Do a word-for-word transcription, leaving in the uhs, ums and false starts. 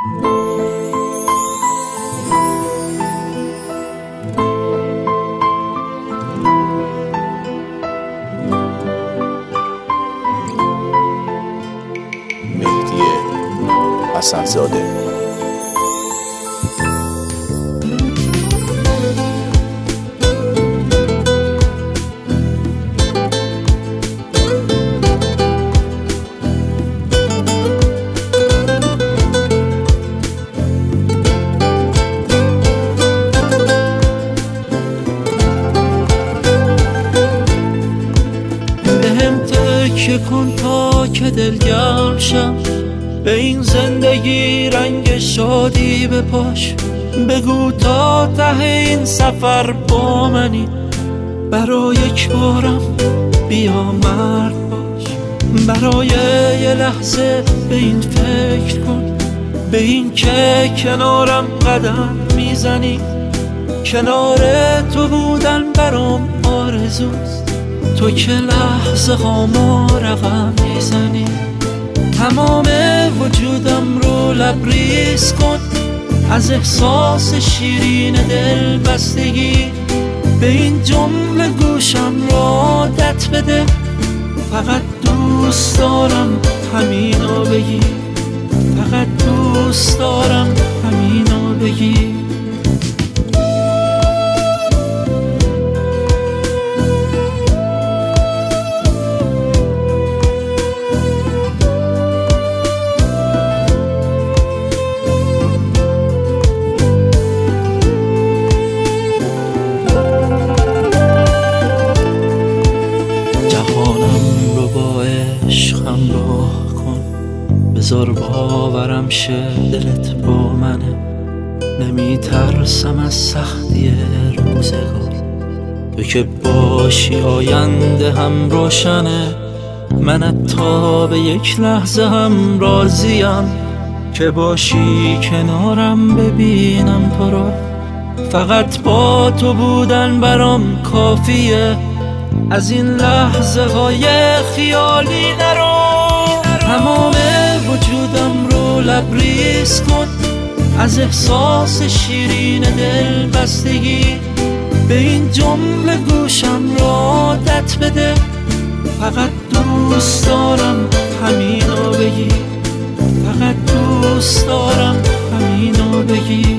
مهدی حسن‌زاده. تکیه کن تا که دلگرم شم، به این زندگی رنگ شادی بپاش. بگو تا ته این سفر با منی، برای یک بارم بیا مرد باش. برای یه لحظه به این فکر کن، به این که کنارم قدم میزنی. کنار تو بودن برام آرزوست، تو که لحظه هامو رقم میزنی. تمام وجودم رو لبریز کن، از احساس شیرین دل بستگی. به این جمله گوشم رو عادت بده، فقط دوست دارم همینو بگی. فقط دوست دارم همینو بگی. همراه کن، بذار باورم شه دلت با منه. نمی ترسم از سختی روزگار، تو که باشی آینده هم روشنه. من تا به یک لحظه هم راضیم که باشی کنارم ببینم تو رو. فقط با تو بودن برام کافیه، از این لحظه های خیالی نرو. تمام وجودم رو لبریز کن، از احساس شیرین دل بستگی. به این جمله گوشم رو عادت بده، فقط دوست دارم همینو بگی. فقط دوست دارم همینو بگی.